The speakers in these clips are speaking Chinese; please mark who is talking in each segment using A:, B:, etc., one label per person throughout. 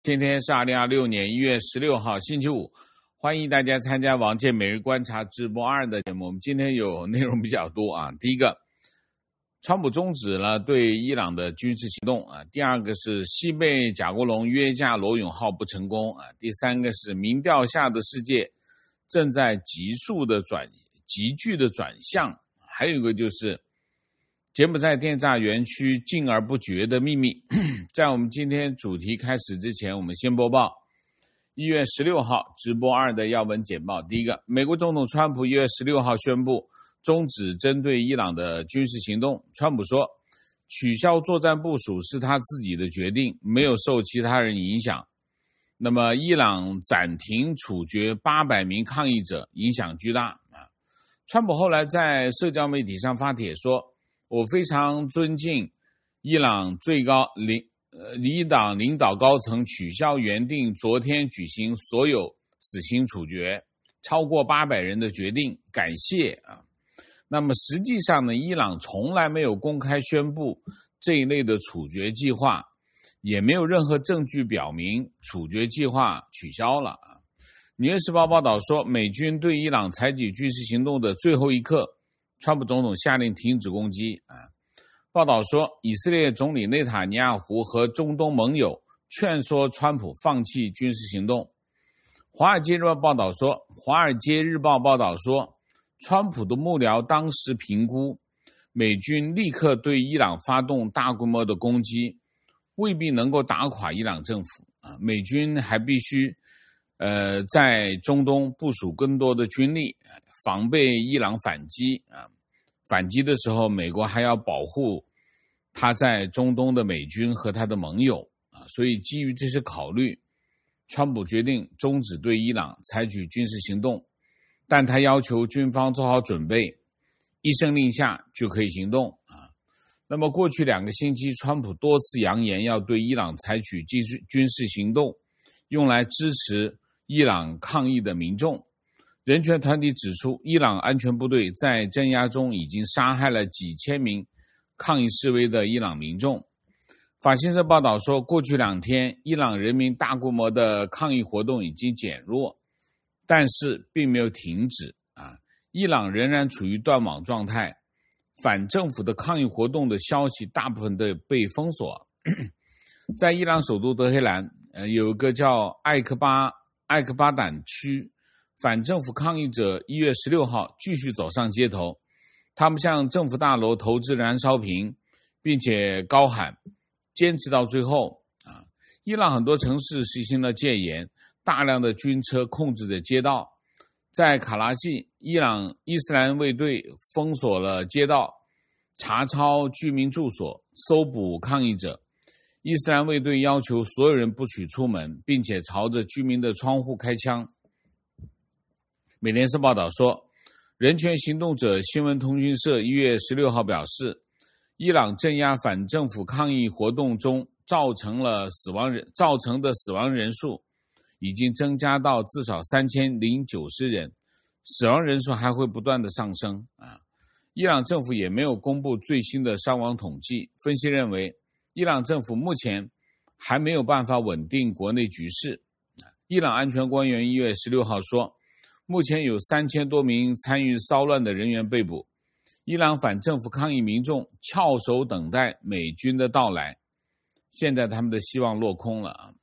A: 今天是2026年1月16号星期五，欢迎大家参加王健每日观察直播2的节目。我们今天有内容比较多啊。第一个，川普终止了对伊朗的军事行动啊。第二个是西贝贾国龙约架罗永浩不成功啊。第三个是民调下的世界正在急剧的转向。还有一个就是柬埔寨电诈园区禁而不绝的秘密。在我们今天主题开始之前，我们先播报1月16号直播2的要闻简报。第一个，美国总统川普1月16号宣布终止针对伊朗的军事行动。川普说，取消作战部署是他自己的决定，没有受其他人影响。那么伊朗暂停处决800名抗议者，影响巨大。川普后来在社交媒体上发帖说，我非常尊敬伊朗领导高层取消原定昨天举行所有死刑处决超过800人的决定，感谢啊。那么实际上呢，伊朗从来没有公开宣布这一类的处决计划，也没有任何证据表明处决计划取消了。纽约时报报道说，美军对伊朗采取军事行动的最后一刻，川普总统下令停止攻击。报道说，以色列总理内塔尼亚胡和中东盟友劝说川普放弃军事行动。华尔街日报报道说，川普的幕僚当时评估，美军立刻对伊朗发动大规模的攻击，未必能够打垮伊朗政府。美军还必须在中东部署更多的军力，防备伊朗反击。反击的时候，美国还要保护他在中东的美军和他的盟友。所以基于这些考虑，川普决定终止对伊朗采取军事行动，但他要求军方做好准备，一声令下就可以行动。那么过去2个星期，川普多次扬言要对伊朗采取军事行动，用来支持伊朗抗议的民众。人权团体指出，伊朗安全部队在镇压中已经杀害了几千名抗议示威的伊朗民众。法新社报道说，过去2天，伊朗人民大规模的抗议活动已经减弱，但是并没有停止。伊朗仍然处于断网状态，反政府的抗议活动的消息大部分都被封锁。在伊朗首都德黑兰，有一个叫艾克巴胆区，反政府抗议者1月16号继续走上街头，他们向政府大楼投掷燃烧瓶，并且高喊坚持到最后。伊朗很多城市实行了戒严，大量的军车控制着街道。在卡拉季，伊斯兰卫队封锁了街道，查抄居民住所，搜捕抗议者。伊斯兰卫队要求所有人不许出门，并且朝着居民的窗户开枪。美联社报道说，人权行动者新闻通讯社1月16号表示，伊朗镇压反政府抗议活动中造成的死亡人数已经增加到至少3090人，死亡人数还会不断的上升。伊朗政府也没有公布最新的伤亡统计。分析认为，伊朗政府目前还没有办法稳定国内局势。伊朗安全官员1月16号说，目前有3000多名参与骚乱的人员被捕。伊朗反政府抗议民众翘首等待美军的到来，现在他们的希望落空了。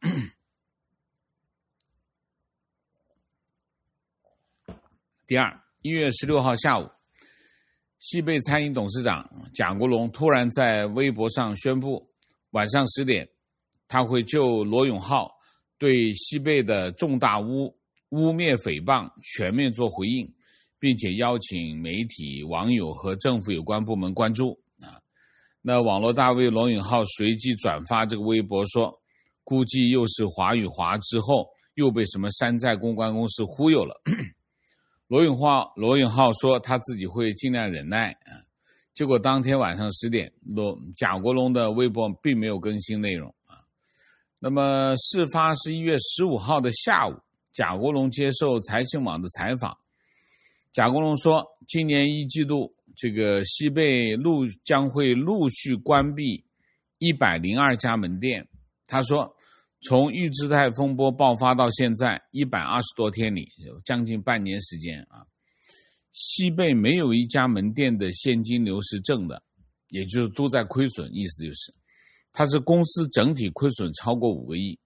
A: 第二，1月16号下午，西贝餐饮董事长贾国龙突然在微博上宣布，晚上10点，他会就罗永浩对西贝的重大污蔑诽谤全面做回应，并且邀请媒体、网友和政府有关部门关注。那网络大 V 罗永浩随即转发这个微博说，估计又是华与华之后又被什么山寨公关公司忽悠了。罗永浩说他自己会尽量忍耐。结果当天晚上10点，贾国龙的微博并没有更新内容。那么事发是1月15号的下午，贾国龙接受财新网的采访。贾国龙说，今年1季度这个西贝将会陆续关闭102家门店。他说， 从预制菜风波爆发到现在120多天里，有将近半年时间啊，西贝没有一家门店的现金流是正的，也就是都在亏损，意思就是它是公司整体亏损超过5个亿。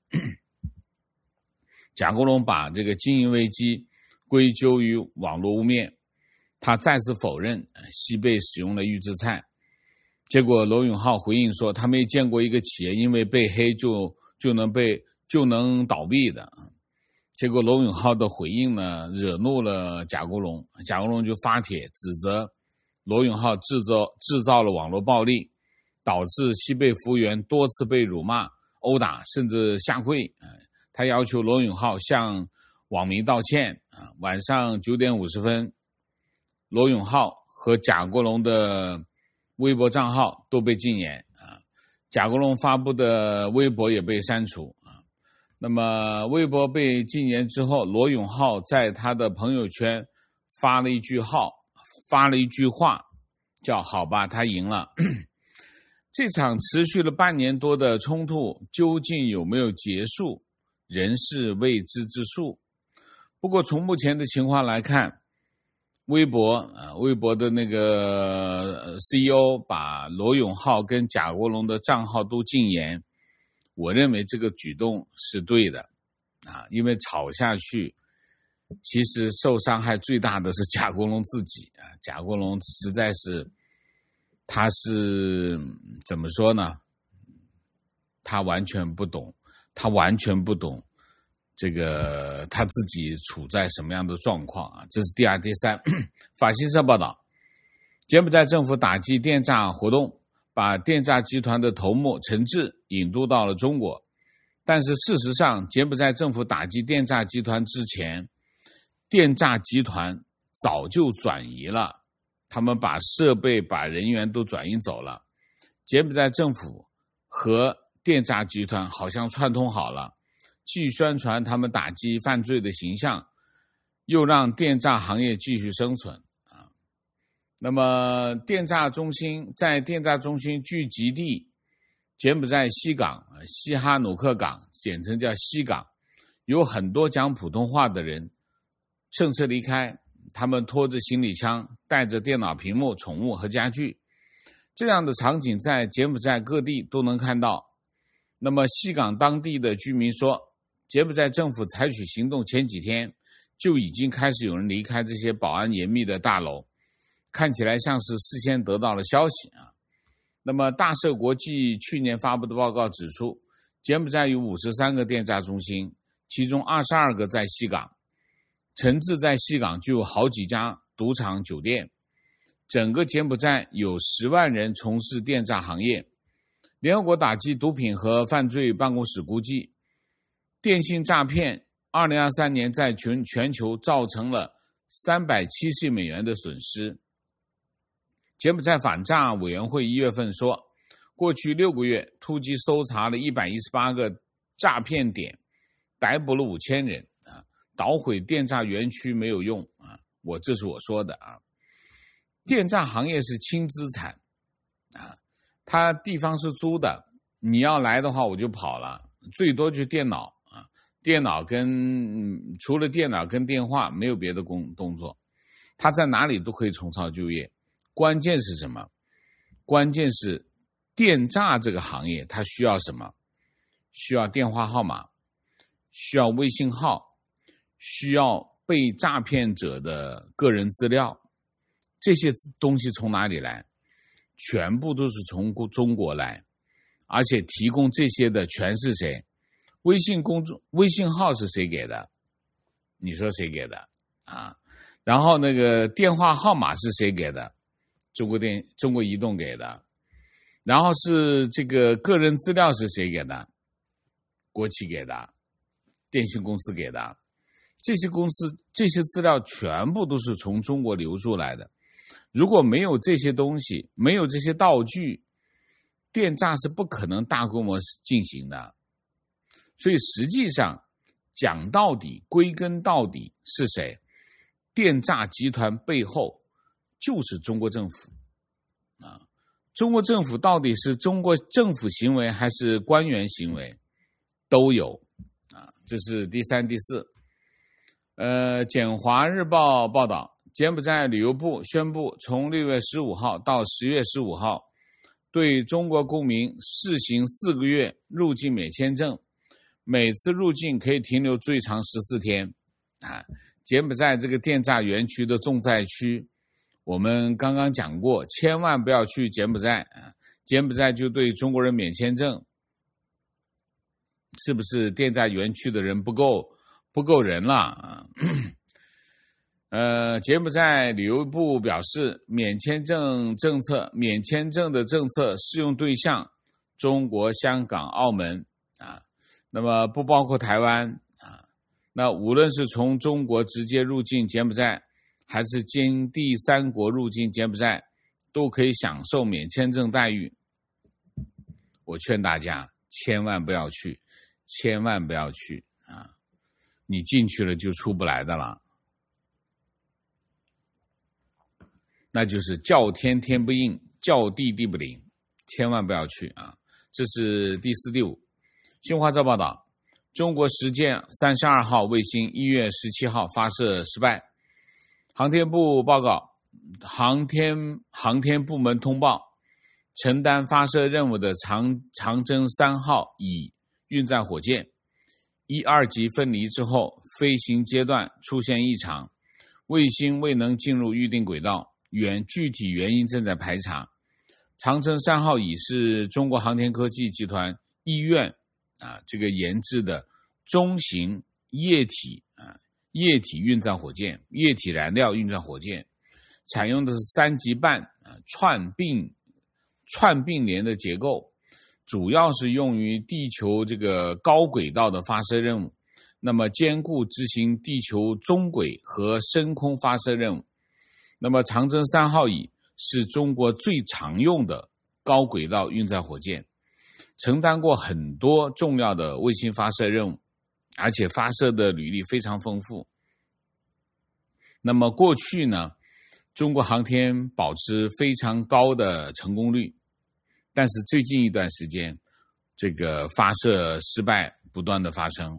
A: 贾国龙把这个经营危机归咎于网络污蔑，他再次否认西贝使用了预制菜。结果罗永浩回应说，他没见过一个企业因为被黑就能倒闭的。结果罗永浩的回应呢，惹怒了贾国龙，贾国龙就发帖指责罗永浩制造了网络暴力，导致西贝服务员多次被辱骂、殴打，甚至下跪。他要求罗永浩向网民道歉。晚上9点50分，罗永浩和贾国龙的微博账号都被禁言，贾国龙发布的微博也被删除。那么微博被禁言之后，罗永浩在他的朋友圈发了一句话，叫好吧，他赢了。这场持续了半年多的冲突究竟有没有结束，仍是未知之数。不过从目前的情况来看，微博的那个 CEO 把罗永浩跟贾国龙的账号都禁言，我认为这个举动是对的因为吵下去，其实受伤害最大的是贾国龙自己贾国龙实在是，他是怎么说呢？他完全不懂这个他自己处在什么样的状况这是第二。第三，法新社报道，柬埔寨政府打击电诈活动，把电诈集团的头目陈志引渡到了中国。但是事实上，柬埔寨政府打击电诈集团之前，电诈集团早就转移了，他们把设备把人员都转移走了。柬埔寨政府和电诈集团好像串通好了，既宣传他们打击犯罪的形象，又让电诈行业继续生存那么在电诈中心聚集地柬埔寨西港西哈努克港，简称叫西港，有很多讲普通话的人乘车离开，他们拖着行李箱，带着电脑屏幕、宠物和家具。这样的场景在柬埔寨各地都能看到。那么西港当地的居民说，柬埔寨政府采取行动前几天就已经开始有人离开这些保安严密的大楼，看起来像是事先得到了消息那么大社国际去年发布的报告指出，柬埔寨有53个电诈中心，其中22个在西港，陈志在西港就有好几家赌场酒店，整个柬埔寨有10万人从事电诈行业。联合国打击毒品和犯罪办公室估计，电信诈骗2023年在全球造成了370亿美元的损失。柬埔寨反诈委员会1月份说，过去6个月突击搜查了118个诈骗点，逮捕了5000人捣毁电诈园区没有用这是我说的电诈行业是轻资产它地方是租的，你要来的话我就跑了，最多就电脑除了电脑跟电话没有别的动作，它在哪里都可以重操旧业。关键是什么？关键是电诈这个行业它需要什么？需要电话号码，需要微信号，需要被诈骗者的个人资料，这些东西从哪里来？全部都是从中国来，而且提供这些的全是谁？微信号是谁给的？你说谁给的然后那个电话号码是谁给的？中国移动给的。然后是这个个人资料是谁给的？国企给的，电信公司给的。这些资料全部都是从中国流出来的。如果没有这些东西，没有这些道具，电诈是不可能大规模进行的。所以实际上讲到底，归根到底是谁？电诈集团背后就是中国政府中国政府到底是中国政府行为还是官员行为？ 都有这是第三、第四。简华日报报道，柬埔寨旅游部宣布，从6月15号到10月15号，对中国公民试行4个月入境免签证，每次入境可以停留最长14天。柬埔寨这个电诈园区的重灾区，我们刚刚讲过，千万不要去柬埔寨柬埔寨就对中国人免签证，是不是电诈园区的人不够人了柬埔寨旅游部表示，免签证的政策适用对象中国香港澳门那么不包括台湾那无论是从中国直接入境柬埔寨还是经第三国入境柬埔寨，都可以享受免签证待遇。我劝大家千万不要去你进去了就出不来的了，那就是叫天天不应，叫地地不灵，千万不要去这是第四、第五。新华社报道，中国实践32号卫星1月17号发射失败。航天部报告，航天部门通报，承担发射任务的长征3号乙运载火箭1、2级分离之后，飞行阶段出现异常，卫星未能进入预定轨道，具体原因正在排查。长征3号乙是中国航天科技集团医院这个研制的中型液体运载火箭，液体燃料运载火箭，采用的是3级半串并联的结构，主要是用于地球这个高轨道的发射任务，那么兼顾执行地球中轨和深空发射任务。那么长征3号乙是中国最常用的高轨道运载火箭，承担过很多重要的卫星发射任务，而且发射的履历非常丰富。那么过去呢，中国航天保持非常高的成功率，但是最近一段时间，这个发射失败不断的发生。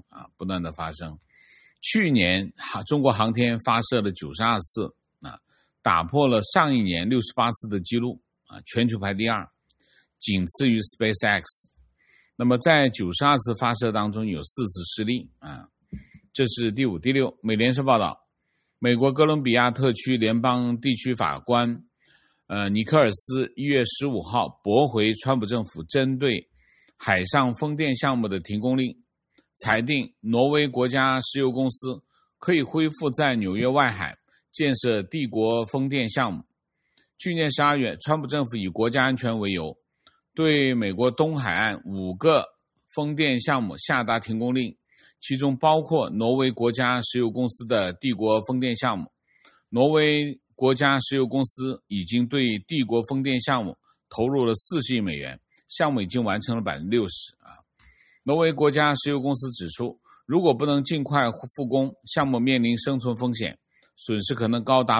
A: 去年中国航天发射了92次打破了上一年68次的记录全球排第2，仅次于 SpaceX。 那么在92次发射当中有4次失利这是第五、第六。美联社报道，美国哥伦比亚特区联邦地区法官尼克尔斯1月15号驳回川普政府针对海上风电项目的停工令，裁定挪威国家石油公司可以恢复在纽约外海建设帝国风电项目。去年12月，川普政府以国家安全为由，对美国东海岸5个风电项目下达停工令，其中包括挪威国家石油公司的帝国风电项目。挪威国家石油公司已经对帝国风电项目投入了40亿美元，项目已经完成了 60%。挪威国家石油公司指出，如果不能尽快复工，项目面临生存风险，损失可能高达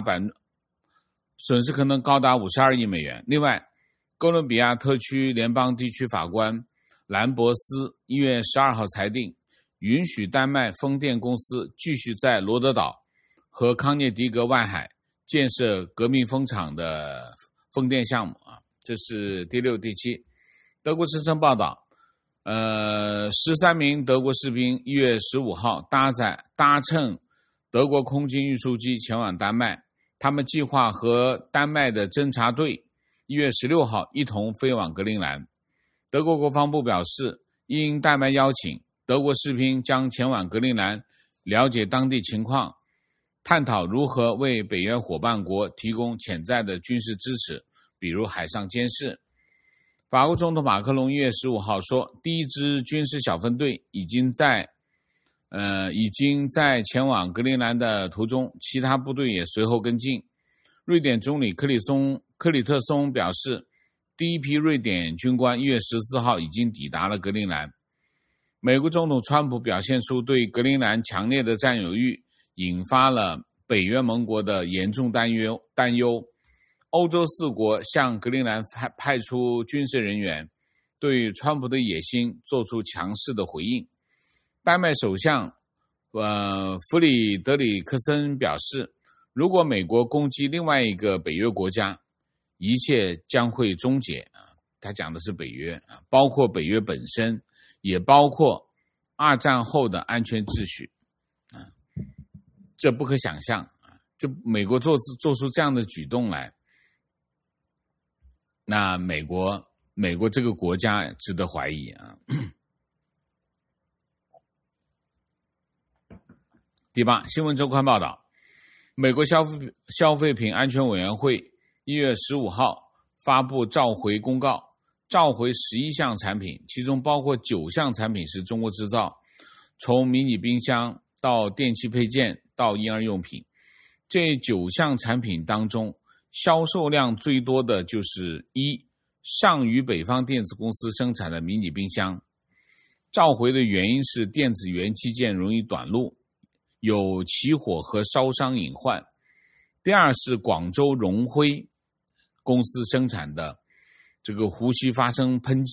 A: 52亿美元。另外，哥伦比亚特区联邦地区法官兰博斯1月12号裁定，允许丹麦风电公司继续在罗德岛和康涅狄格外海建设革命风场的风电项目这是第六、第七。德国之声报道13名德国士兵1月15号搭乘德国空军运输机前往丹麦，他们计划和丹麦的侦察队1月16号一同飞往格陵兰。德国国防部表示，应丹麦邀请，德国士兵将前往格陵兰了解当地情况，探讨如何为北约伙伴国提供潜在的军事支持，比如海上监视。法国总统马克龙1月15号说，第一支军事小分队已经在前往格陵兰的途中，其他部队也随后跟进。瑞典总理克里特松表示，第一批瑞典军官1月14号已经抵达了格陵兰。美国总统川普表现出对格陵兰强烈的占有欲，引发了北约盟国的严重担忧。欧洲4国向格陵兰派出军事人员，对川普的野心做出强势的回应。 丹麦首相弗里德里克森表示，如果美国攻击另外一个北约国家，一切将会终结。他讲的是北约，包括北约本身，也包括二战后的安全秩序。这不可想象，这美国做出这样的举动来，那美国这个国家值得怀疑啊。第八，新闻周刊报道，美国消费品安全委员会1月15号发布召回公告，召回11项产品，其中包括9项产品是中国制造，从迷你冰箱到电器配件到婴儿用品。这9项产品当中，销售量最多的就是上虞北方电子公司生产的迷你冰箱。召回的原因是电子元器件容易短路，有起火和烧伤隐患。第二是广州荣辉公司生产的这个胡须发生喷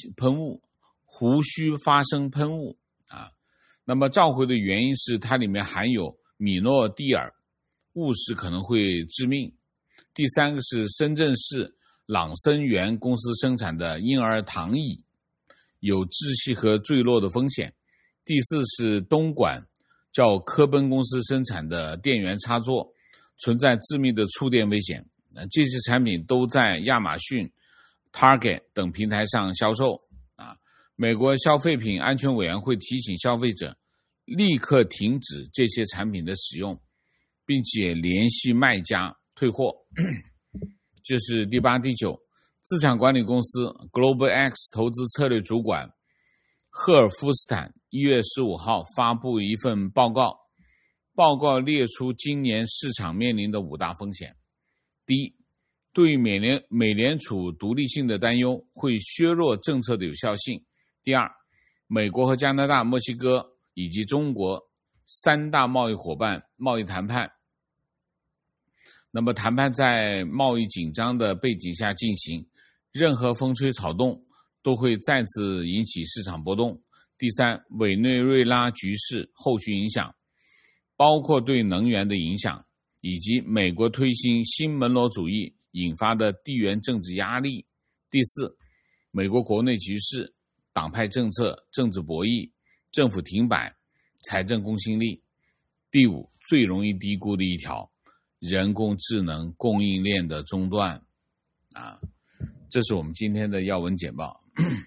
A: 雾啊。那么召回的原因是它里面含有米诺地尔，误食可能会致命。第三个是深圳市朗森源公司生产的婴儿躺椅，有窒息和坠落的风险。第四是东莞叫科奔公司生产的电源插座，存在致命的触电危险。这些产品都在亚马逊、Target 等平台上销售。美国消费品安全委员会提醒消费者立刻停止这些产品的使用，并且联系卖家退货。这是第八。第九，资产管理公司 Global X 投资策略主管赫尔夫斯坦1月15号发布一份报告，报告列出今年市场面临的5大风险。第一，对美联储独立性的担忧会削弱政策的有效性。第二，美国和加拿大、墨西哥以及中国3大贸易伙伴贸易谈判。那么谈判在贸易紧张的背景下进行，任何风吹草动都会再次引起市场波动。第三，委内瑞拉局势后续影响，包括对能源的影响，以及美国推行新门罗主义引发的地缘政治压力。第四，美国国内局势、党派政策、政治博弈、政府停摆、财政公信力。第五，最容易低估的一条，人工智能供应链的中断。这是我们今天的要闻简报。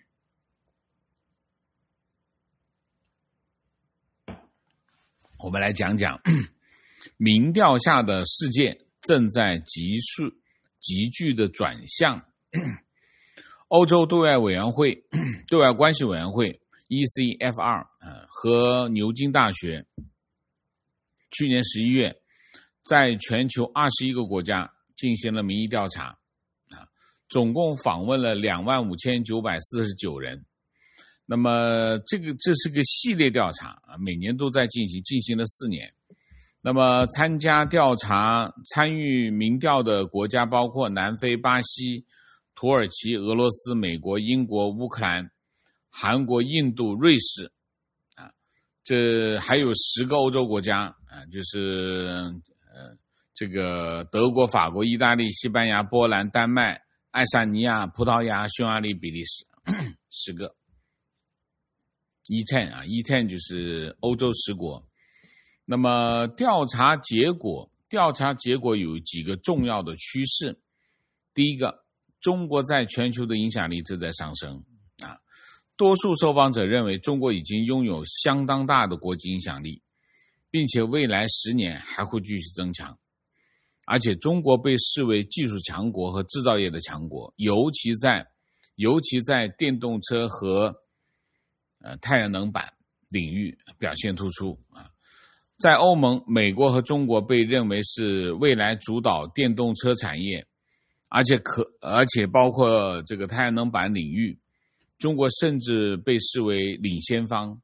A: 我们来讲讲民调下的世界正在急剧的转向。欧洲对外关系委员会 ECFR 和牛津大学去年11月在全球21个国家进行了民意调查，总共访问了25,949人。那么这是个系列调查，每年都在进行了4年。那么参与民调的国家包括南非、巴西、土耳其、俄罗斯、美国、英国、乌克兰、韩国、印度、瑞士。这还有10个欧洲国家，就是这个德国、法国、意大利、西班牙、波兰、丹麦、爱沙尼亚、葡萄牙、匈牙利、比利时，10个。E10 就是欧洲10国。那么调查结果有几个重要的趋势。第一个，中国在全球的影响力正在上升。多数受访者认为中国已经拥有相当大的国际影响力，并且未来10年还会继续增强。而且中国被视为技术强国和制造业的强国，尤其在电动车和太阳能板领域表现突出。在欧盟、美国和中国被认为是未来主导电动车产业，而且包括这个太阳能板领域，中国甚至被视为领先方。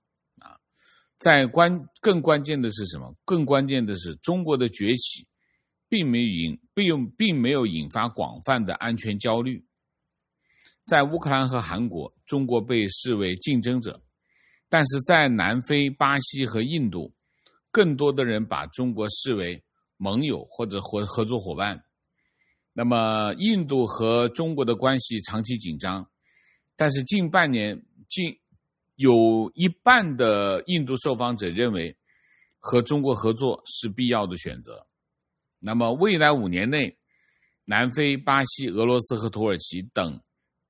A: 更关键的是什么？更关键的是中国的崛起并没有引发广泛的安全焦虑。在乌克兰和韩国，中国被视为竞争者， 但是在南非、巴西和印度，更多的人把中国视为盟友或者合作伙伴。那么印度和中国的关系长期紧张，但是近半年有一半的印度受访者认为和中国合作是必要的选择。那么未来5年内，南非、巴西、俄罗斯和土耳其等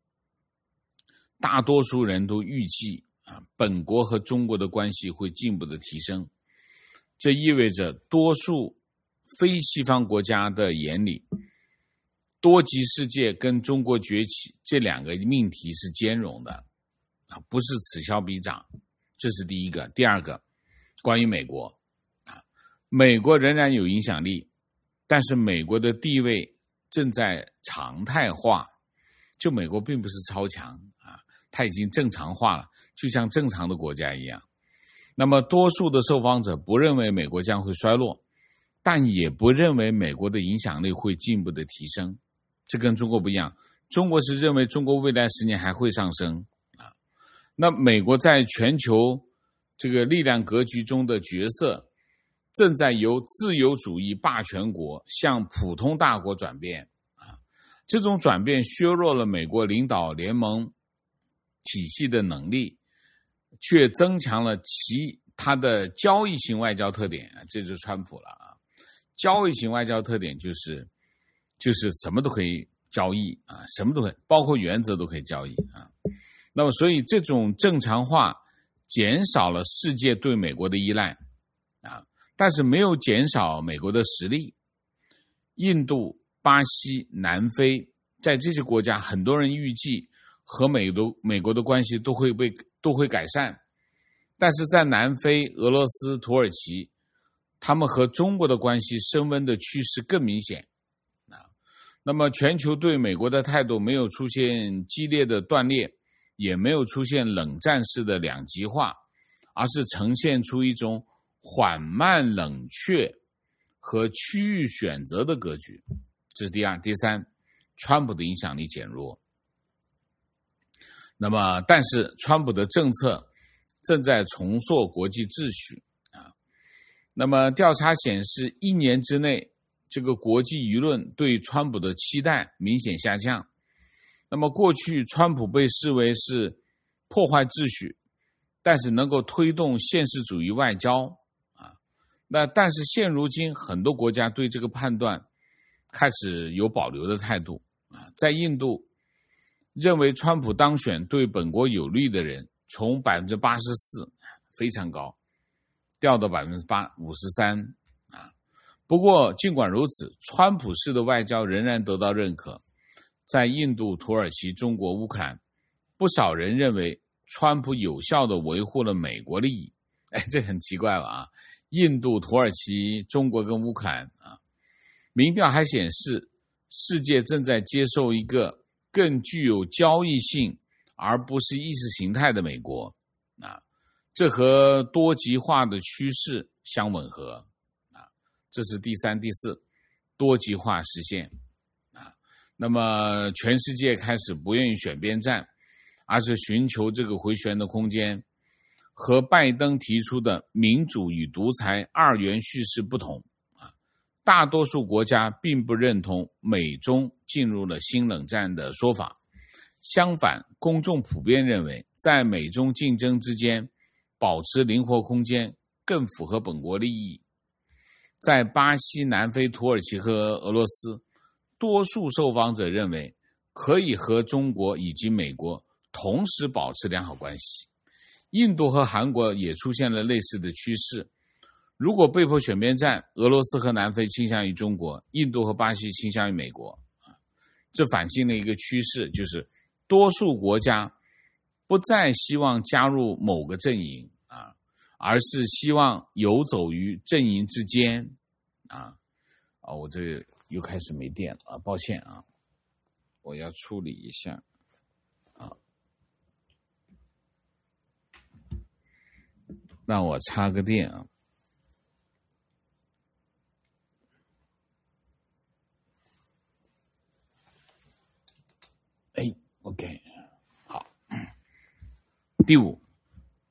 A: 大多数人都预计本国和中国的关系会进一步的提升。这意味着多数非西方国家的眼里，多极世界跟中国崛起这2个命题是兼容的，不是此消彼长。这是第一个。第二个，关于美国，美国仍然有影响力，但是美国的地位正在常态化，就美国并不是超强它已经正常化了，就像正常的国家一样。那么多数的受访者不认为美国将会衰落，但也不认为美国的影响力会进一步的提升。这跟中国不一样，中国是认为中国未来10年还会上升那美国在全球这个力量格局中的角色正在由自由主义霸权国向普通大国转变这种转变削弱了美国领导联盟体系的能力，却增强了它的交易型外交特点这就是川普了交易型外交特点就是什么都可以交易什么都可以，包括原则都可以交易那么所以这种正常化减少了世界对美国的依赖但是没有减少美国的实力。印度、巴西、南非，在这些国家很多人预计和美国的关系都会改善，但是在南非、俄罗斯、土耳其，他们和中国的关系升温的趋势更明显那么全球对美国的态度没有出现激烈的断裂，也没有出现冷战式的两极化，而是呈现出一种缓慢冷却和区域选择的格局。这是第二。第三，川普的影响力减弱。那么但是川普的政策正在重塑国际秩序那么调查显示1年之内这个国际舆论对川普的期待明显下降。那么过去川普被视为是破坏秩序，但是能够推动现实主义外交但是现如今很多国家对这个判断开始有保留的态度在印度，认为川普当选对本国有利的人从 84% 非常高掉到 53%不过尽管如此，川普式的外交仍然得到认可。在印度、土耳其、中国、乌克兰，不少人认为川普有效地维护了美国利益。这很奇怪吧印度、土耳其、中国跟乌克兰民调还显示世界正在接受一个更具有交易性而不是意识形态的美国这和多极化的趋势相吻合这是第三、第四，多极化实现那么全世界开始不愿意选边站，而是寻求这个回旋的空间。和拜登提出的民主与独裁2元叙事不同大多数国家并不认同美中进入了新冷战的说法。相反，公众普遍认为在美中竞争之间保持灵活空间更符合本国利益。在巴西、南非、土耳其和俄罗斯，多数受访者认为可以和中国以及美国同时保持良好关系。印度和韩国也出现了类似的趋势。如果被迫选边站，俄罗斯和南非倾向于中国，印度和巴西倾向于美国。这反映了一个趋势，就是多数国家不再希望加入某个阵营而是希望游走于阵营之间我这个又开始没电了抱歉我要处理一下让我插个电OK 好。第5，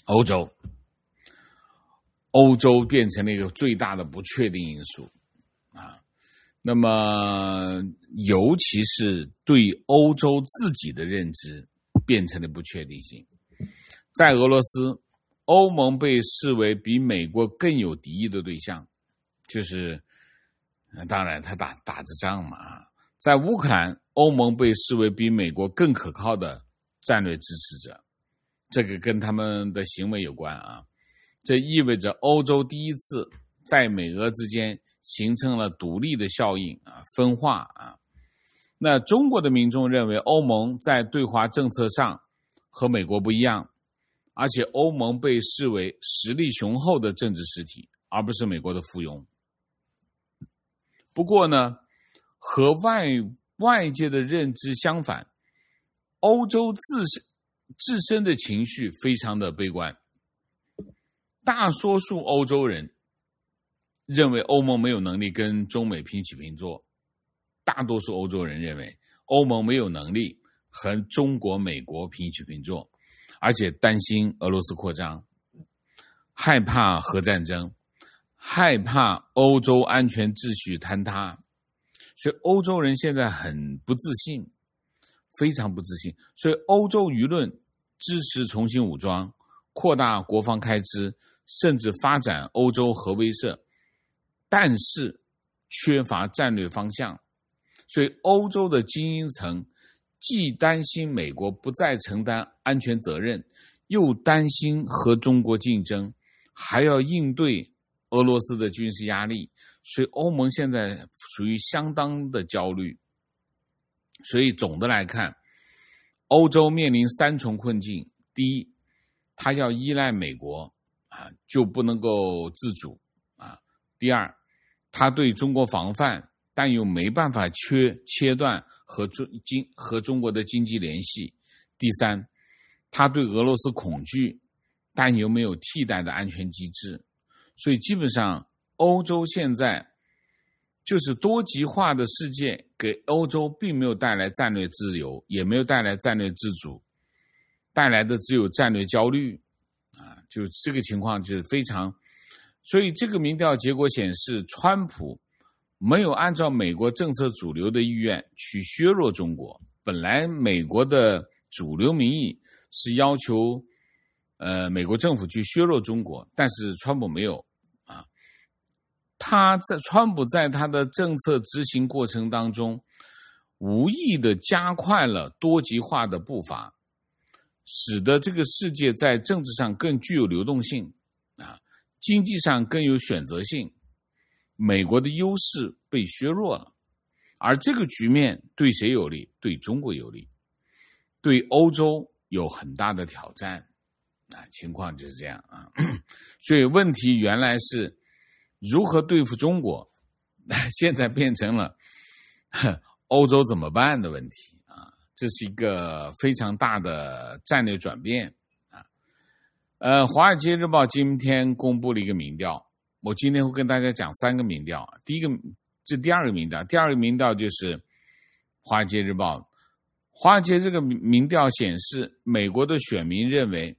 A: 欧洲变成了一个最大的不确定因素啊。那么，尤其是对欧洲自己的认知变成了不确定性。在俄罗斯，欧盟被视为比美国更有敌意的对象，就是当然他打着仗嘛。在乌克兰，欧盟被视为比美国更可靠的战略支持者，这个跟他们的行为有关啊。这意味着欧洲第一次在美俄之间形成了独立的效应啊，分化啊。那中国的民众认为欧盟在对华政策上和美国不一样，而且欧盟被视为实力雄厚的政治实体，而不是美国的附庸。不过呢，和外界的认知相反，欧洲自身的情绪非常的悲观。大多数欧洲人认为欧盟没有能力跟中美平起平坐，大多数欧洲人认为欧盟没有能力和中国、美国平起平坐，而且担心俄罗斯扩张，害怕核战争，害怕欧洲安全秩序坍塌。所以欧洲人现在很不自信，非常不自信。所以欧洲舆论支持重新武装，扩大国防开支，甚至发展欧洲核威慑，但是缺乏战略方向。所以欧洲的精英层既担心美国不再承担安全责任，又担心和中国竞争，还要应对俄罗斯的军事压力，所以欧盟现在属于相当的焦虑。所以总的来看，欧洲面临三重困境：第一，它要依赖美国就不能够自主啊；第二，它对中国防范，但又没办法切断和中国的经济联系；第三，它对俄罗斯恐惧，但又没有替代的安全机制。所以基本上欧洲现在就是多极化的世界给欧洲并没有带来战略自由，也没有带来战略自主，带来的只有战略焦虑啊，就这个情况就是非常。所以这个民调结果显示，川普没有按照美国政策主流的意愿去削弱中国。本来美国的主流民意是要求美国政府去削弱中国，但是川普没有啊。川普在他的政策执行过程当中，无意的加快了多极化的步伐，使得这个世界在政治上更具有流动性啊，经济上更有选择性，美国的优势被削弱了。而这个局面对谁有利？对中国有利，对欧洲有很大的挑战啊，情况就是这样啊。所以问题原来是如何对付中国，现在变成了欧洲怎么办的问题啊，这是一个非常大的战略转变啊。华尔街日报今天公布了一个民调，我今天会跟大家讲三个民调。第二个民调就是华尔街日报。华尔街这个民调显示，美国的选民认为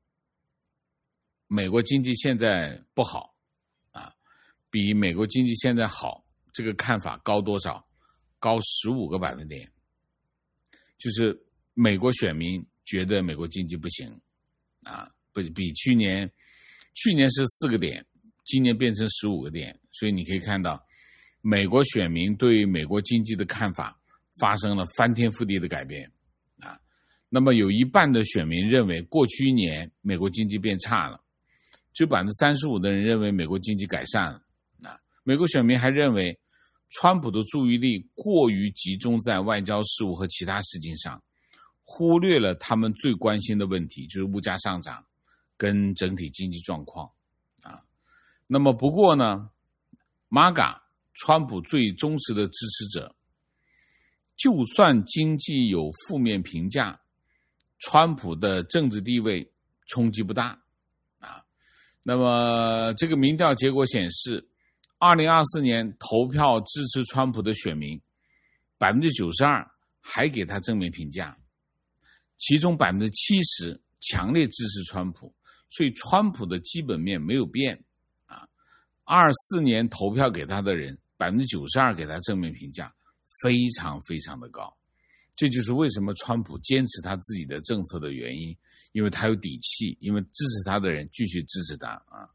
A: 美国经济现在不好啊，比美国经济现在好，这个看法高多少？高15个百分点。就是美国选民觉得美国经济不行啊，比去年是4个点，今年变成15个点。所以你可以看到美国选民对美国经济的看法发生了翻天覆地的改变啊。那么有一半的选民认为过去1年美国经济变差了，只有35%的人认为美国经济改善了啊。美国选民还认为川普的注意力过于集中在外交事务和其他事情上，忽略了他们最关心的问题，就是物价上涨跟整体经济状况啊。那么不过呢，MAGA 川普最忠实的支持者，就算经济有负面评价，川普的政治地位冲击不大啊。那么这个民调结果显示，2024年投票支持川普的选民 92% 还给他正面评价，其中 70% 强烈支持川普， 所以川普的基本面没有变啊。24年投票给他的人92%给他正面评价，非常非常的高。这就是为什么川普坚持他自己的政策的原因，因为他有底气，因为支持他的人继续支持他啊。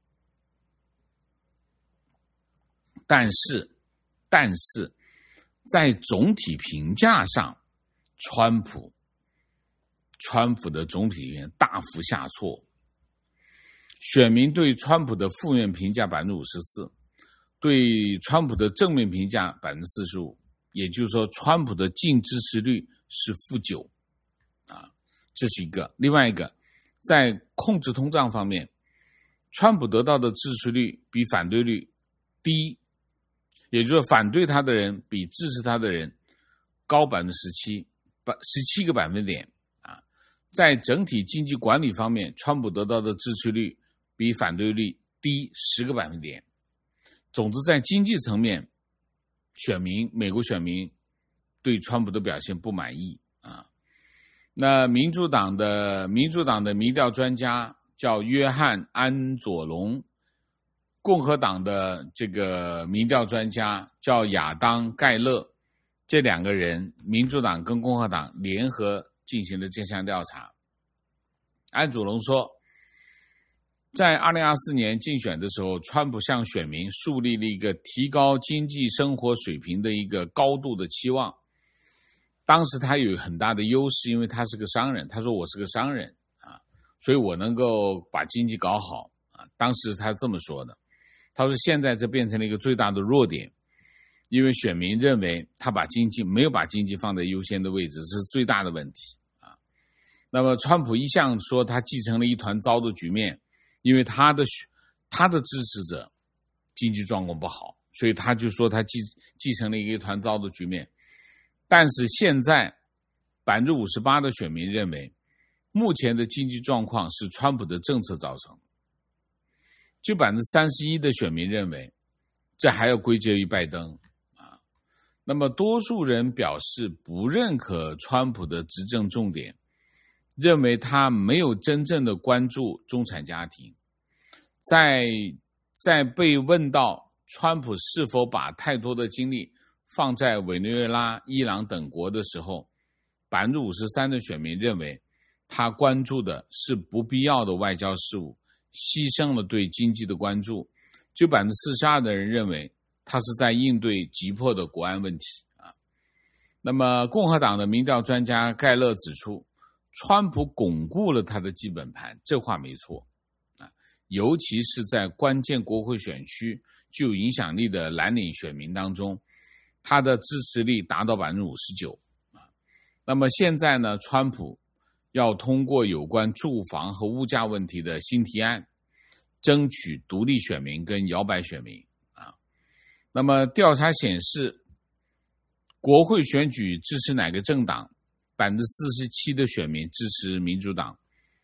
A: 但是在总体评价上，川普的总体评价大幅下挫，选民对川普的负面评价54%，对川普的正面评价45%，也就是说川普的净支持率是-9%啊，这是一个。另外一个，在控制通胀方面，川普得到的支持率比反对率低，也就是说反对他的人比支持他的人高17个百分点啊。在整体经济管理方面，川普得到的支持率比反对率低10个百分点。总之在经济层面，美国选民对川普的表现不满意啊。那民主党的民调专家叫约翰安佐龙，共和党的这个民调专家叫亚当盖勒，这两个人民主党跟共和党联合进行了这项调查。安佐龙说，在2024年竞选的时候，川普向选民树立了一个提高经济生活水平的一个高度的期望。当时他有很大的优势，因为他是个商人，他说我是个商人啊，所以我能够把经济搞好啊。当时他这么说的。他说现在这变成了一个最大的弱点，因为选民认为他没有把经济放在优先的位置，这是最大的问题啊。那么川普一向说他继承了一团糟的局面，因为他的支持者经济状况不好，所以他就说他继承了一团糟的局面。但是现在58%的选民认为目前的经济状况是川普的政策造成的，就31%的选民认为这还要归结于拜登啊。那么多数人表示不认可川普的执政重点，认为他没有真正的关注中产家庭。在被问到川普是否把太多的精力放在委内瑞拉、伊朗等国的时候，53%的选民认为他关注的是不必要的外交事务，牺牲了对经济的关注。就42%的人认为他是在应对急迫的国安问题啊。那么共和党的民调专家盖勒指出，川普巩固了他的基本盘，这话没错啊。尤其是在关键国会选区具有影响力的蓝领选民当中，他的支持率达到59%啊。那么现在呢，川普要通过有关住房和物价问题的新提案，争取独立选民跟摇摆选民啊。那么调查显示，国会选举支持哪个政党，47%的选民支持民主党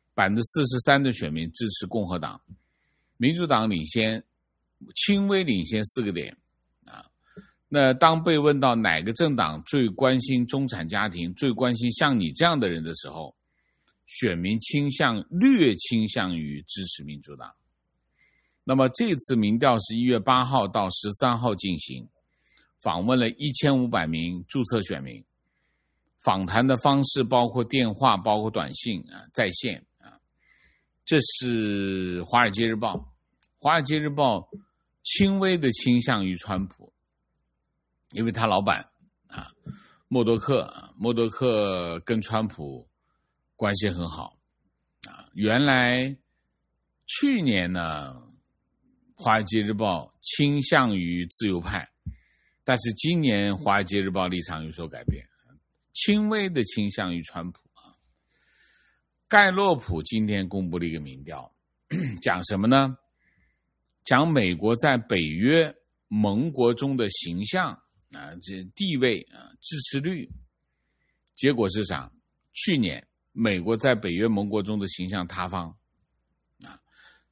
A: ，43%的选民支持共和党，民主党轻微领先4个点啊。那当被问到哪个政党最关心中产家庭，最关心像你这样的人的时候，选民略倾向于支持民主党。那么这次民调是1月8号到13号进行，访问了1500名注册选民，访谈的方式包括电话，包括短信在线啊。这是华尔街日报，华尔街日报轻微的倾向于川普，因为他老板啊默多克跟川普关系很好啊。原来去年呢，华尔街日报倾向于自由派，但是今年华尔街日报立场有所改变，轻微的倾向于川普啊。盖洛普今天公布了一个民调，讲什么呢？讲美国在北约盟国中的形象啊，这地位啊，支持率。结果是啥？去年美国在北约盟国中的形象塌方啊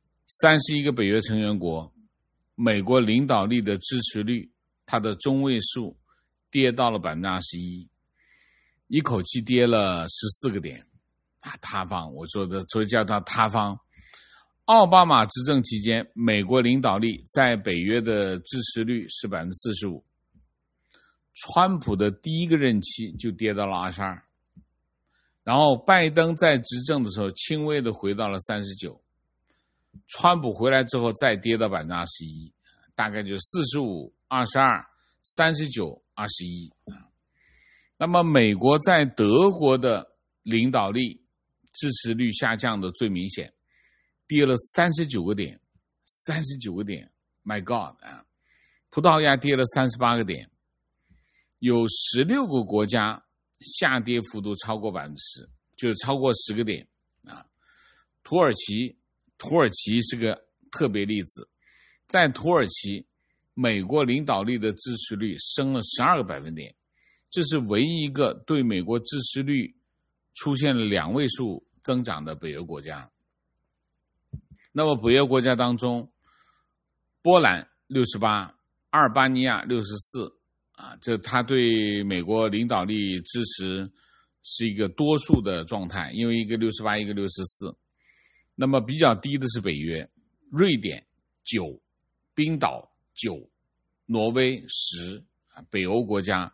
A: ，31个北约成员国，美国领导力的支持率，它的中位数跌到了21%，一口气跌了14个点啊，塌方。我说的，所以叫它塌方。 奥巴马执政期间，美国领导力在北约的支持率是 45%， 川普的第一个任期就跌到了22%，然后拜登在执政的时候轻微的回到了39%，川普回来之后再跌到 21%， 大概就45%、22%、39%、21%。那么美国在德国的领导力支持率下降的最明显，跌了39个点，39个点 ，My God 啊！葡萄牙跌了38个点，有16个国家下跌幅度超过 10%， 就是超过10个点啊。土耳其是个特别例子，在土耳其，美国领导力的支持率升了12个百分点，这是唯一一个对美国支持率出现了2位数增长的北约国家。那么北约国家当中，波兰68，阿尔巴尼亚64啊，这他对美国领导力支持是一个多数的状态，因为一个68，一个64。那么比较低的是北约，瑞典9，冰岛9，挪威10，北欧国家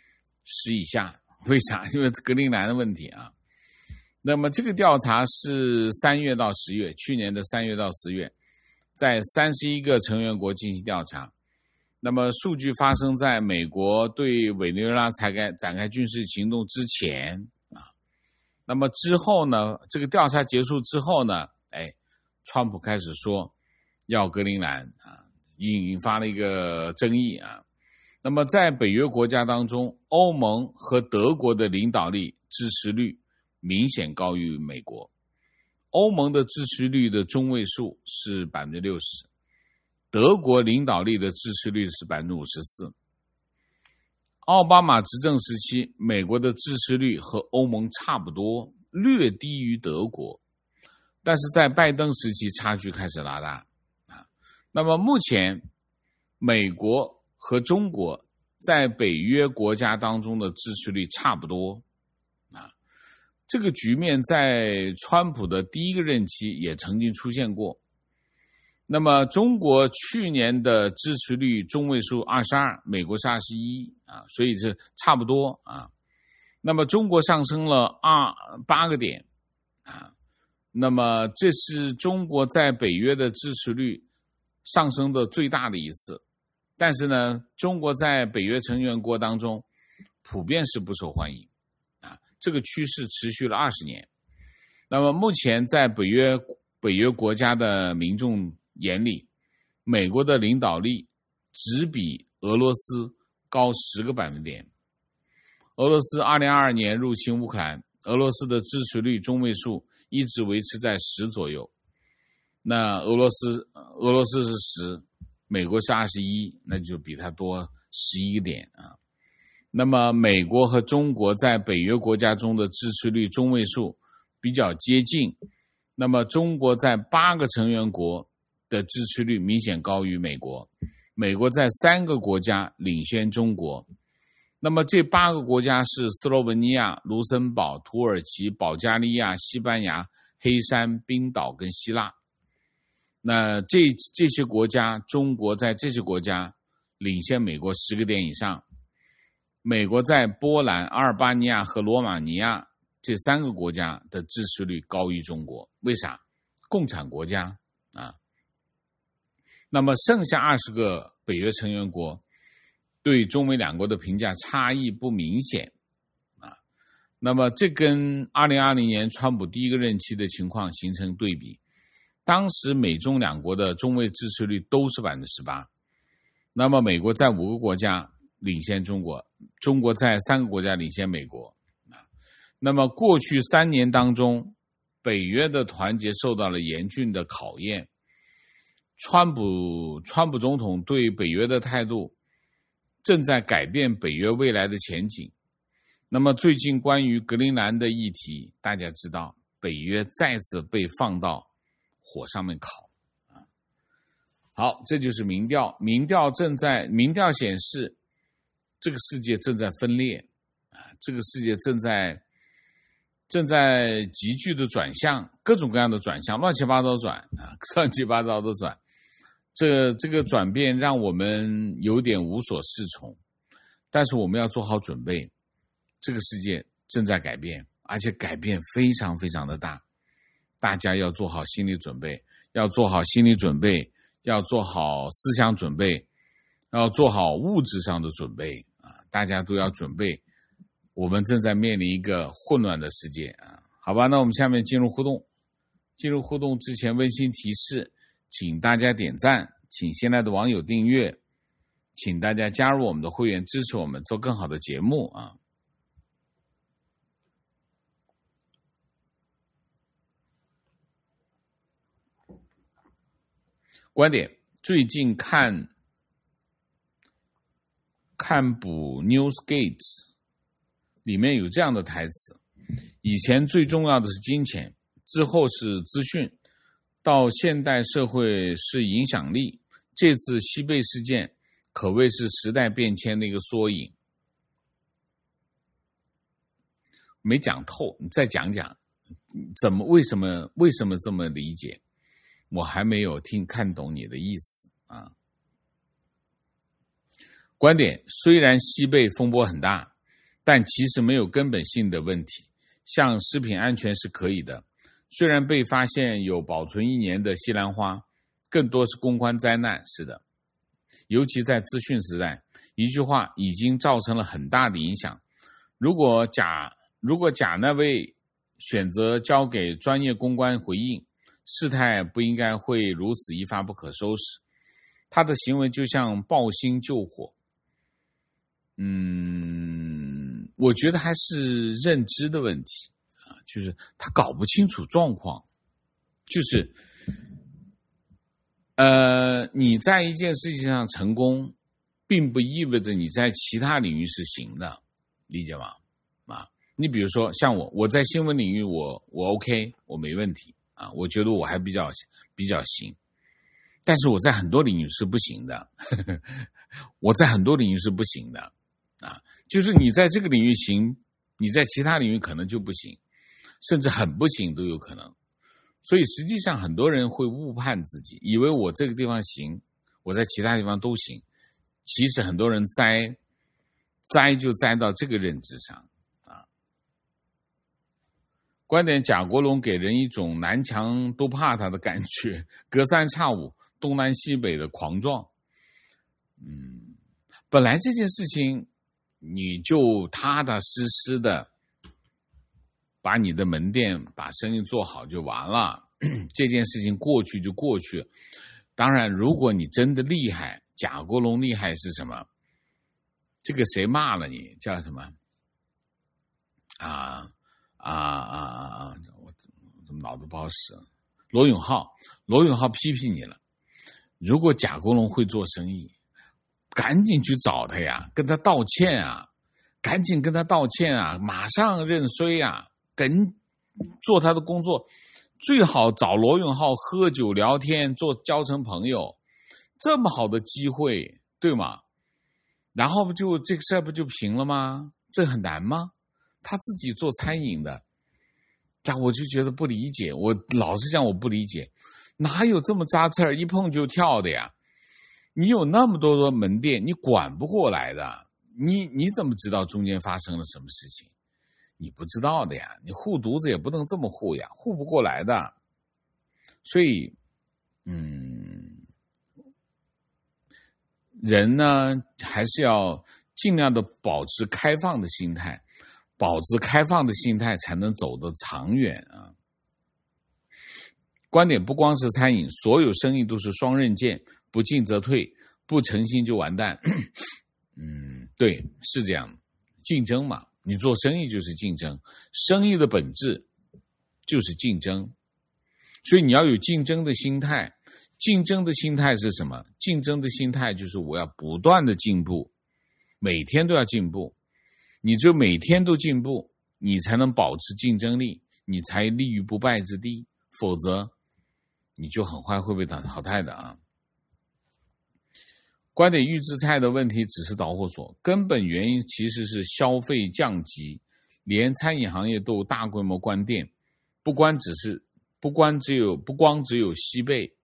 A: 10以下。为啥？因为格陵兰的问题啊。那么这个调查是3月到10月，去年的3月到10月，在31个成员国进行调查。那么数据发生在美国对委内瑞拉展开军事行动之前啊。那么之后呢，这个调查结束之后呢，川普开始说要格陵兰啊，引发了一个争议啊。那么在北约国家当中，欧盟和德国的领导力支持率明显高于美国，欧盟的支持率的中位数是 60%， 德国领导力的支持率是 54%。 奥巴马执政时期，美国的支持率和欧盟差不多，略低于德国，但是在拜登时期差距开始拉大啊。那么目前美国和中国在北约国家当中的支持率差不多啊。这个局面在川普的第一个任期也曾经出现过。那么中国去年的支持率中位数22，美国是21啊，所以是差不多啊。那么中国上升了8个点啊，那么这是中国在北约的支持率上升的最大的一次。但是呢，中国在北约成员国当中普遍是不受欢迎啊，这个趋势持续了20年。那么目前在北约国家的民众眼里，美国的领导力只比俄罗斯高10个百分点。俄罗斯2022年入侵乌克兰，俄罗斯的支持率中位数一直维持在10左右。那俄罗斯是10，美国是21，那就比它多11个点啊。那么美国和中国在北约国家中的支持率中位数比较接近，那么中国在8个成员国的支持率明显高于美国，美国在3个国家领先中国。那么这8个国家是斯洛文尼亚、卢森堡、土耳其、保加利亚、西班牙、黑山、冰岛跟希腊。那这些国家，中国在这些国家领先美国10个点以上。美国在波兰、阿尔巴尼亚和罗马尼亚这3个国家的支持率高于中国。为啥？共产国家啊。那么剩下20个北约成员国对中美两国的评价差异不明显啊。那么这跟2020年川普第一个任期的情况形成对比。当时美中两国的中美支持率都是 18%， 那么美国在5个国家领先中国，中国在3个国家领先美国。那么过去3年当中，北约的团结受到了严峻的考验。川普总统对北约的态度正在改变北约未来的前景。那么最近关于格陵兰的议题，大家知道，北约再次被放到火上面烤。好，这就是民调。民调显示，这个世界正在分裂啊，这个世界正在正在急剧的转向，各种各样的转向，乱七八糟转啊，乱七八糟的转。这个转变让我们有点无所适从，但是我们要做好准备。这个世界正在改变，而且改变非常非常的大，大家要做好心理准备，要做好心理准备，要做好思想准备，要做好物质上的准备啊！大家都要准备，我们正在面临一个混乱的世界啊！好吧，那我们下面进入互动。进入互动之前，温馨提示，请大家点赞，请新来的网友订阅，请大家加入我们的会员，支持我们做更好的节目啊！观点：最近看补 Newsgate 里面有这样的台词：以前最重要的是金钱，之后是资讯，到现代社会是影响力。这次西贝事件可谓是时代变迁的一个缩影。没讲透，你再讲讲，为什么这么理解？我还没有看懂你的意思啊。观点：虽然西贝风波很大，但其实没有根本性的问题。像食品安全是可以的，虽然被发现有保存1年的西兰花，更多是公关灾难。是的，尤其在资讯时代，一句话已经造成了很大的影响。如果贾那位选择交给专业公关回应，事态不应该会如此一发不可收拾。他的行为就像抱薪救火。我觉得还是认知的问题啊，就是他搞不清楚状况。就是你在一件事情上成功，并不意味着你在其他领域是行的，理解吗？啊，你比如说像我在新闻领域我 OK， 我没问题啊，我觉得我还比较行，但是我在很多领域是不行的，我在很多领域是不行的啊，就是你在这个领域行，你在其他领域可能就不行，甚至很不行都有可能。所以实际上很多人会误判自己，以为我这个地方行，我在其他地方都行。其实很多人栽就栽到这个认知上啊。观点：贾国龙给人一种南墙都怕他的感觉，隔三差五东南西北的狂撞。本来这件事情你就踏踏实实的把你的门店把生意做好就完了，这件事情过去就过去。当然如果你真的厉害，贾国龙厉害是什么？这个谁骂了你叫什么我怎么脑子不好使？罗永浩批评你了。如果贾国龙会做生意，赶紧去找他呀，跟他道歉啊，赶紧跟他道歉啊，马上认衰啊，做他的工作，最好找罗永浩喝酒聊天，交成朋友，这么好的机会，对吗？然后这个事儿不就平了吗？这很难吗？他自己做餐饮的，但我就觉得不理解，我老实讲我不理解，哪有这么扎刺儿一碰就跳的呀？你有那么多的门店，你管不过来的，你怎么知道中间发生了什么事情？你不知道的呀，你护犊子也不能这么护呀，护不过来的。所以人呢还是要尽量的保持开放的心态，才能走得长远啊。观点：不光是餐饮，所有生意都是双刃剑，不进则退，不诚心就完蛋。对，是这样，竞争嘛，你做生意就是竞争，生意的本质就是竞争，所以你要有竞争的心态。竞争的心态是什么？竞争的心态就是我要不断的进步，每天都要进步。你只有每天都进步，你才能保持竞争力，你才立于不败之地，否则你就很快会被淘汰的啊。观点：预制菜的问题只是导火索，根本原因其实是消费降级， 连餐饮行业都大规模关店，不光只有西贝。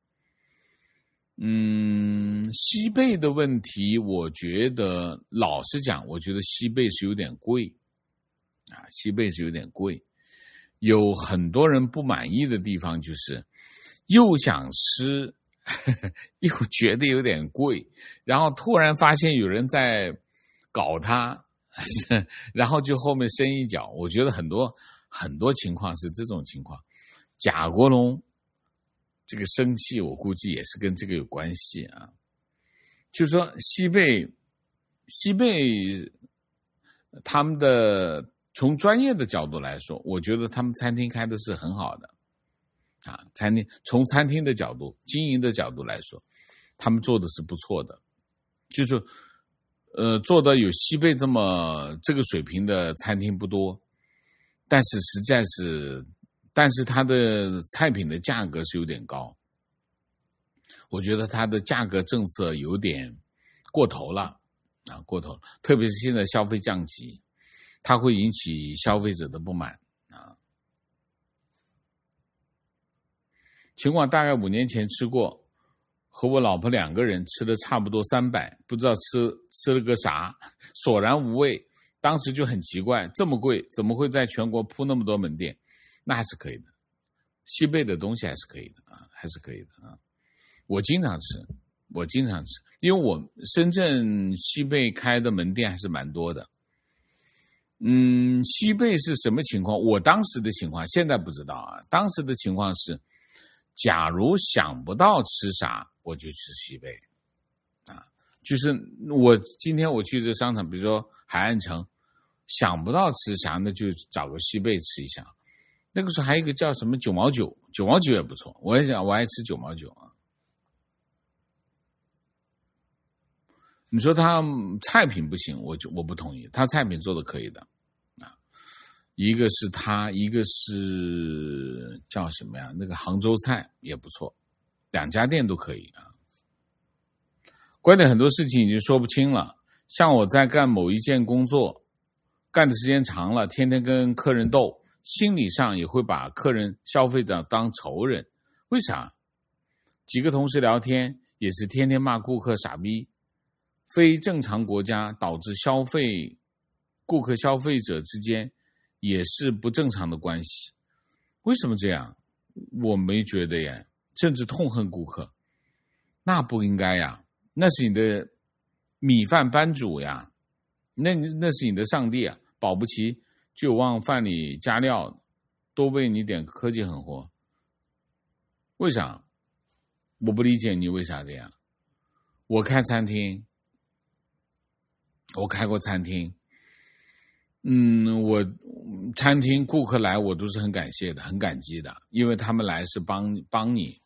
A: 西贝的问题，我觉得老实讲，我觉得西贝是有点贵啊，西贝是有点贵。有很多人不满意的地方就是又想吃又觉得有点贵，然后突然发现有人在搞它然后就后面深一脚。我觉得很多情况是这种情况。贾国龙这个生气，我估计也是跟这个有关系啊。就是说西贝他们的从专业的角度来说，我觉得他们餐厅开的是很好的啊。从餐厅的角度、经营的角度来说，他们做的是不错的。就是做的有西贝这个水平的餐厅不多，但是它的菜品的价格是有点高。我觉得它的价格政策有点过头了啊，过头了。特别是现在消费降级，它会引起消费者的不满啊。尽管大概5年前吃过，和我老婆2个人吃了差不多300，不知道吃了个啥，索然无味。当时就很奇怪，这么贵，怎么会在全国铺那么多门店？那还是可以的，西贝的东西还是可以的啊，还是可以的啊。我经常吃，因为我深圳西贝开的门店还是蛮多的。西贝是什么情况？我当时的情况现在不知道啊。当时的情况是，假如想不到吃啥，我就吃西贝啊。就是今天我去这商场，比如说海岸城，想不到吃啥，那就找个西贝吃一下。那个时候还有一个叫什么9毛9，9毛9也不错。我爱吃9毛9啊。你说他菜品不行，我不同意。他菜品做的可以的啊。一个是叫什么呀？那个杭州菜也不错，2家店都可以啊。关键很多事情已经说不清了。像我在干某一件工作，干的时间长了，天天跟客人斗，心理上也会把客人消费者当仇人。为啥？几个同事聊天也是天天骂顾客傻逼。非正常国家导致顾客消费者之间也是不正常的关系。为什么这样？我没觉得呀，甚至痛恨顾客，那不应该呀，那是你的米饭班主呀，那是你的上帝啊，保不齐就往饭里加料，多为你点科技狠活。为啥？我不理解你为啥这样。我开过餐厅，我餐厅顾客来我都是很感谢的，很感激的，因为他们来是帮你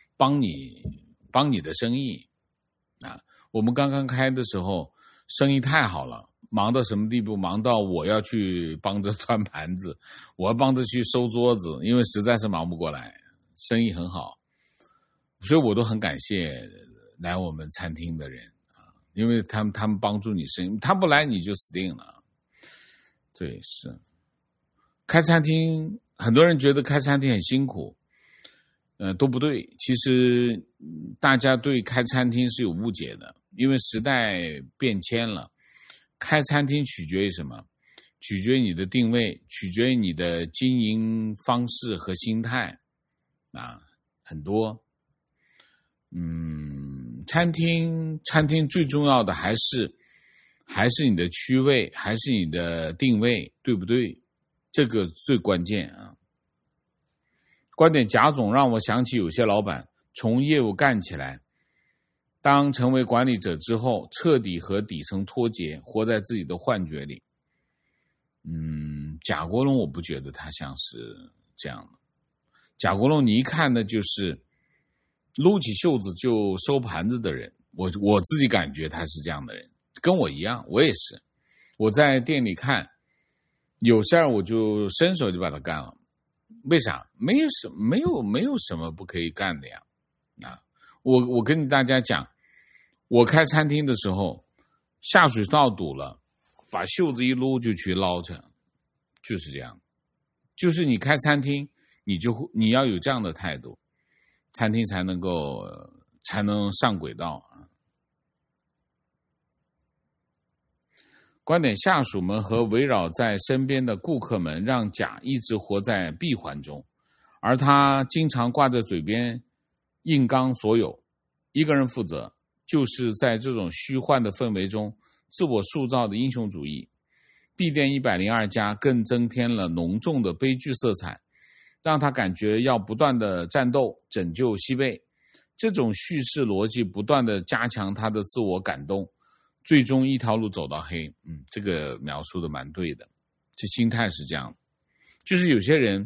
A: 的生意啊。我们刚刚开的时候，生意太好了，忙到什么地步？忙到我要去帮着端盘子，我要帮着去收桌子，因为实在是忙不过来，生意很好，所以我都很感谢来我们餐厅的人。因为他们帮助你生意，他不来你就死定了。对，是开餐厅，很多人觉得开餐厅很辛苦，都不对。其实大家对开餐厅是有误解的，因为时代变迁了，开餐厅取决于什么？取决于你的定位，取决于你的经营方式和心态啊，很多。餐厅最重要的还是你的区位，还是你的定位，对不对？这个最关键啊。观点贾总让我想起有些老板从业务干起来，当成为管理者之后，彻底和底层脱节，活在自己的幻觉里。贾国龙我不觉得他像是这样的。贾国龙你一看呢，就是撸起袖子就收盘子的人，我自己感觉他是这样的人，跟我一样，我也是。我在店里看有事儿，我就伸手就把它干了。为啥？没有什么不可以干的呀。啊，我跟大家讲，我开餐厅的时候，下水道堵了，把袖子一撸就去捞去， 就是这样。就是你开餐厅，你要有这样的态度，餐厅才能上轨道。观点：下属们和围绕在身边的顾客们让甲一直活在闭环中，而他经常挂在嘴边硬刚所有，一个人负责，就是在这种虚幻的氛围中自我塑造的英雄主义。闭店102家更增添了浓重的悲剧色彩，让他感觉要不断的战斗拯救西贝。这种叙事逻辑不断的加强他的自我感动，最终一条路走到黑。这个描述的蛮对的，这心态是这样。就是有些人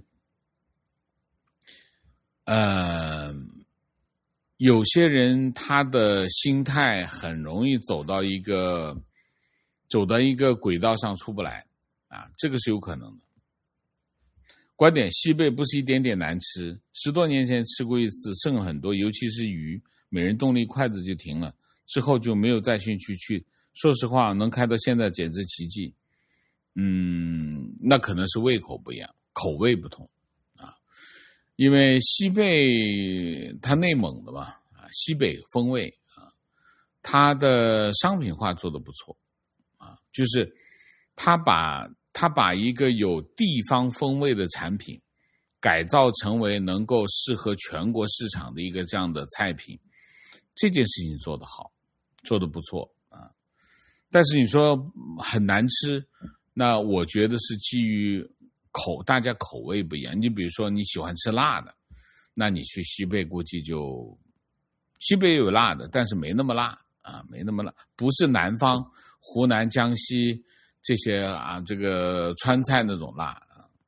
A: 他的心态很容易走到一个轨道上出不来啊，这个是有可能的。观点：西贝不是一点点难吃，10多年前吃过一次，剩很多，尤其是鱼，每人动了一筷子就停了，之后就没有再兴趣去。说实话，能开到现在简直奇迹。那可能是胃口不一样，口味不同啊。因为西贝它内蒙的嘛，西北风味啊，它的商品化做得不错啊，就是它把一个有地方风味的产品改造成为能够适合全国市场的一个这样的菜品，这件事情做得好，做得不错啊。但是你说很难吃，那我觉得是基于大家口味不一样。你比如说你喜欢吃辣的，那你去西贝估计西贝有辣的，但是没那么辣啊，没那么辣，不是南方湖南江西这些啊，这个川菜那种辣。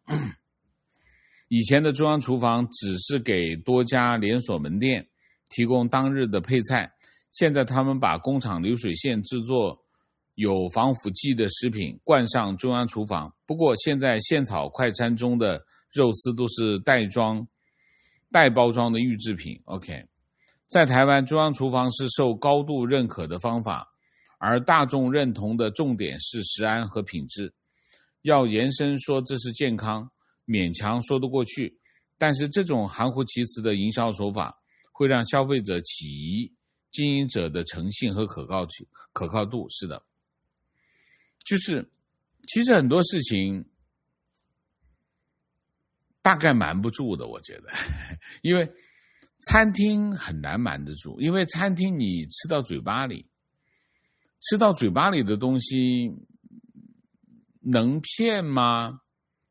A: 以前的中央厨房只是给多家连锁门店提供当日的配菜，现在他们把工厂流水线制作有防腐剂的食品灌上中央厨房。不过现在现炒快餐中的肉丝都是带包装的预制品。 OK， 在台湾中央厨房是受高度认可的方法，而大众认同的重点是食安和品质。要延伸说这是健康，勉强说得过去，但是这种含糊其辞的营销手法会让消费者起疑经营者的诚信和可靠度。是的，就是其实很多事情大概瞒不住的，我觉得。因为餐厅很难瞒得住，因为餐厅你吃到嘴巴里的东西能骗吗？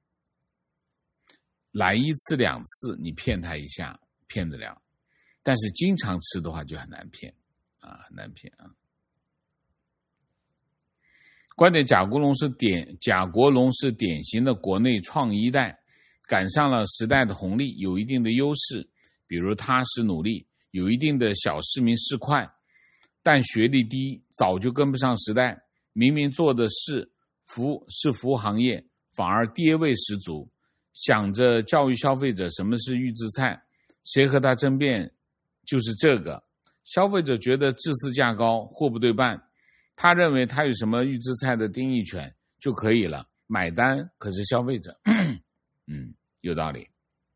A: 来1次2次你骗他一下骗得了，但是经常吃的话就很难骗啊，很难骗啊。观点：贾国龙是典型的国内创一代，赶上了时代的红利，有一定的优势，比如踏实努力，有一定的小市民市侩，但学历低，早就跟不上时代。明明做的是服务行业，反而爹味十足，想着教育消费者什么是预制菜，谁和他争辩就是这个。消费者觉得质次价高，货不对半，他认为他有什么预制菜的定义权就可以了，买单可是消费者。有道理。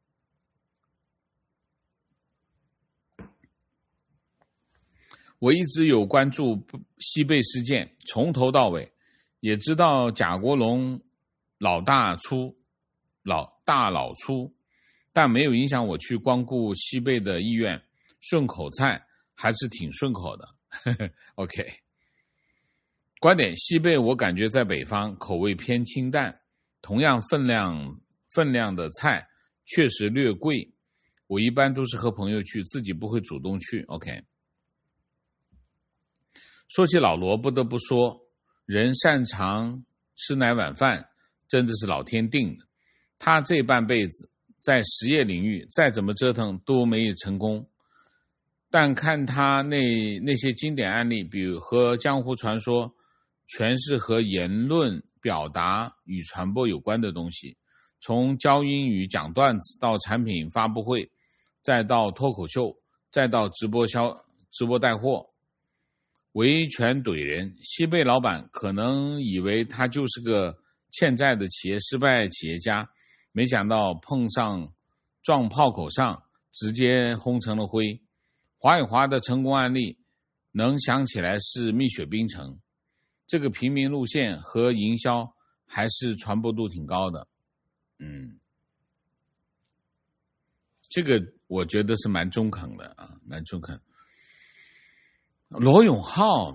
A: 我一直有关注西贝事件，从头到尾，也知道贾国龙老大老粗，但没有影响我去光顾西贝的意愿，顺口菜还是挺顺口的。OK， 观点：西贝我感觉在北方口味偏清淡，同样分量的菜确实略贵，我一般都是和朋友去，自己不会主动去。 OK。说起老罗，不得不说，人擅长吃奶晚饭，真的是老天定的。他这半辈子在实业领域再怎么折腾都没有成功，但看他那些经典案例，比如和江湖传说，全是和言论表达与传播有关的东西，从教英语讲段子到产品发布会，再到脱口秀，再到直播带货，维权怼人。西贝老板可能以为他就是个欠债的企业失败企业家，没想到碰上撞炮口上，直接轰成了灰。华与华的成功案例能想起来是蜜雪冰城，这个平民路线和营销还是传播度挺高的。这个我觉得是蛮中肯的啊，蛮中肯。罗永浩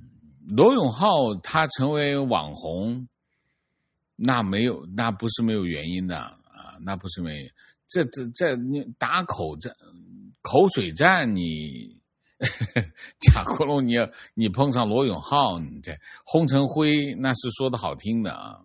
A: 他成为网红，那不是没有原因的啊，那不是没有。这你打口水战，你贾国龙你碰上罗永浩，你这轰成灰，那是说的好听的啊。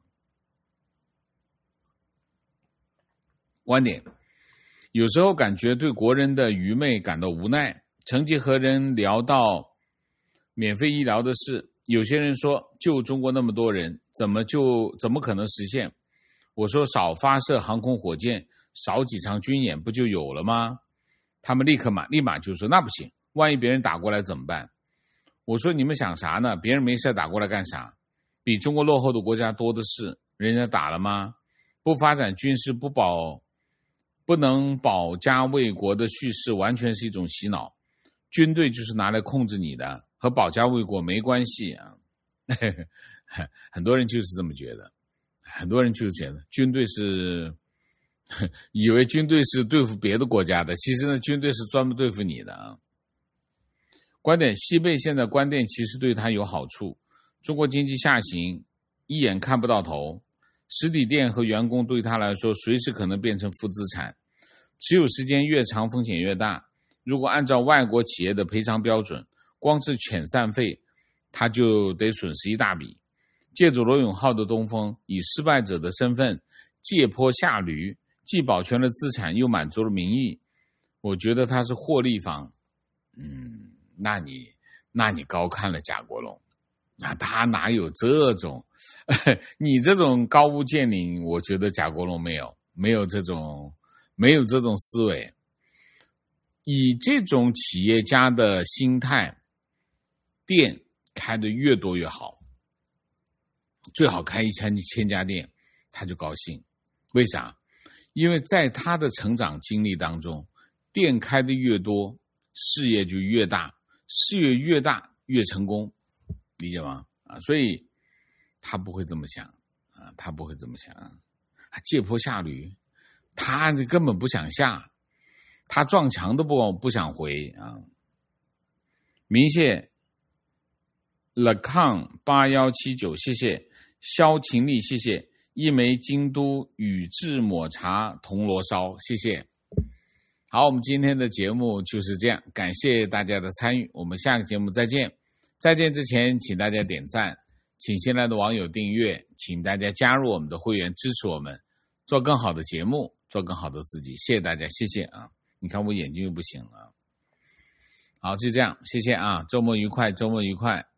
A: 观点，有时候感觉对国人的愚昧感到无奈。曾经和人聊到免费医疗的事，有些人说就中国那么多人，怎么可能实现？我说少发射航空火箭，少几场军演不就有了吗？他们立马就说那不行，万一别人打过来怎么办？我说你们想啥呢？别人没事打过来干啥？比中国落后的国家多的是，人家打了吗？不发展军事，不能保家卫国的叙事完全是一种洗脑，军队就是拿来控制你的，和保家卫国没关系啊。很多人就是这么觉得，很多人就是觉得军队是以为军队是对付别的国家的，其实呢，军队是专门对付你的啊。观点，西贝现在关店其实对他有好处，中国经济下行一眼看不到头，实体店和员工对他来说随时可能变成负资产，持有时间越长风险越大。如果按照外国企业的赔偿标准，光是遣散费他就得损失一大笔。借助罗永浩的东风，以失败者的身份借坡下驴，既保全了资产又满足了民意，我觉得他是获利方。那你高看了贾国龙，那他哪有这种你这种高屋建瓴，我觉得贾国龙没有这种思维。以这种企业家的心态，店开得越多越好，最好开1000家店，他就高兴。为啥？因为在他的成长经历当中，店开得越多，事业就越大，事业越大越成功，理解吗？所以他不会这么想啊，借坡下驴，他根本不想下，他撞墙都不想回啊。明谢了抗8179，谢谢萧晴丽，谢谢一枚京都宇治抹茶铜锣烧，谢谢。好，我们今天的节目就是这样，感谢大家的参与，我们下个节目再见。再见之前，请大家点赞，请新来的网友订阅，请大家加入我们的会员，支持我们做更好的节目，做更好的自己。谢谢大家，谢谢啊！你看我眼睛又不行了。好，就这样，谢谢啊！周末愉快，周末愉快。